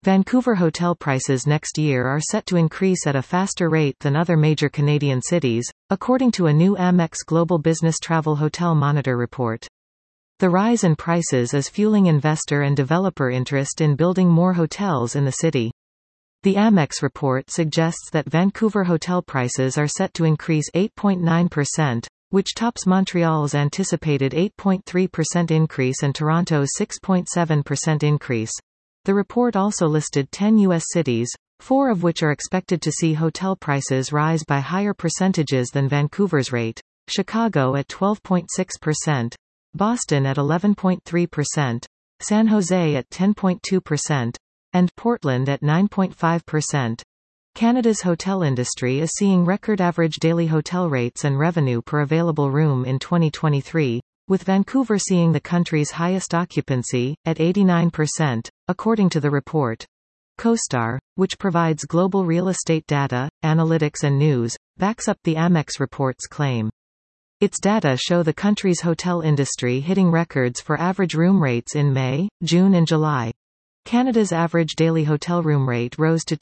Vancouver hotel prices next year are set to increase at a faster rate than other major Canadian cities, according to a new Amex Global Business Travel Hotel Monitor report. The rise in prices is fueling investor and developer interest in building more hotels in the city. The Amex report suggests that Vancouver hotel prices are set to increase 8.9%, which tops Montreal's anticipated 8.3% increase and Toronto's 6.7% increase. The report also listed 10 U.S. cities, 4 of which are expected to see hotel prices rise by higher percentages than Vancouver's rate: Chicago at 12.6%, Boston at 11.3%, San Jose at 10.2%, and Portland at 9.5%. Canada's hotel industry is seeing record average daily hotel rates and revenue per available room in 2023, with Vancouver seeing the country's highest occupancy, at 89%, according to the report. CoStar, which provides global real estate data, analytics and news, backs up the Amex report's claim. Its data show the country's hotel industry hitting records for average room rates in May, June and July. Canada's average daily hotel room rate rose to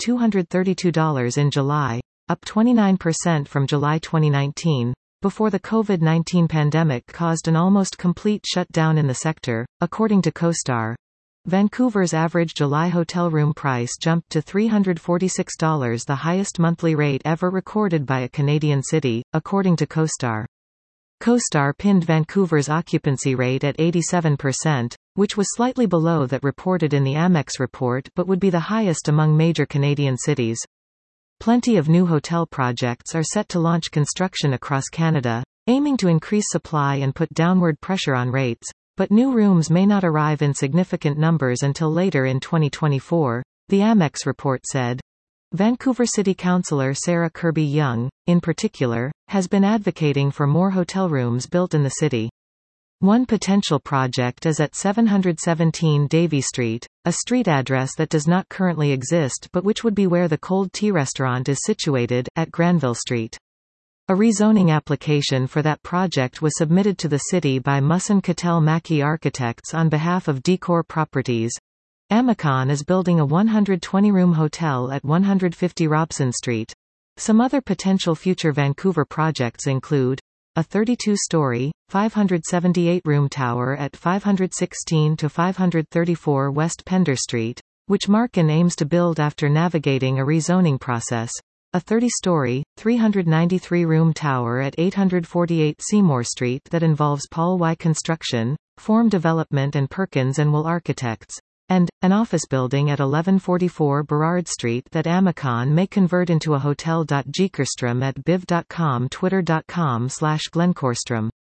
$232 in July, up 29% from July 2019, before the COVID-19 pandemic caused an almost complete shutdown in the sector, according to CoStar. Vancouver's average July hotel room price jumped to $346, the highest monthly rate ever recorded by a Canadian city, according to CoStar. CoStar pinned Vancouver's occupancy rate at 87%, which was slightly below that reported in the Amex report but would be the highest among major Canadian cities. Plenty of new hotel projects are set to launch construction across Canada, aiming to increase supply and put downward pressure on rates, but new rooms may not arrive in significant numbers until later in 2024, the Amex report said. Vancouver City Councillor Sarah Kirby-Young, in particular, has been advocating for more hotel rooms built in the city. One potential project is at 717 Davie Street, a street address that does not currently exist but which would be where the Cold Tea restaurant is situated, at Granville Street. A rezoning application for that project was submitted to the city by Musson Cattell Mackey Architects on behalf of Decor Properties. Amicon is building a 120-room hotel at 150 Robson Street. Some other potential future Vancouver projects include a 32-story, 578-room tower at 516 to 534 West Pender Street, which Markin aims to build after navigating a rezoning process, a 30-story, 393-room tower at 848 Seymour Street that involves Paul Y Construction, Form Development and Perkins & Will Architects, and an office building at 1144 Burrard Street that Amicon may convert into a hotel. Geekerstrom at biv.com, twitter.com/glencorstrom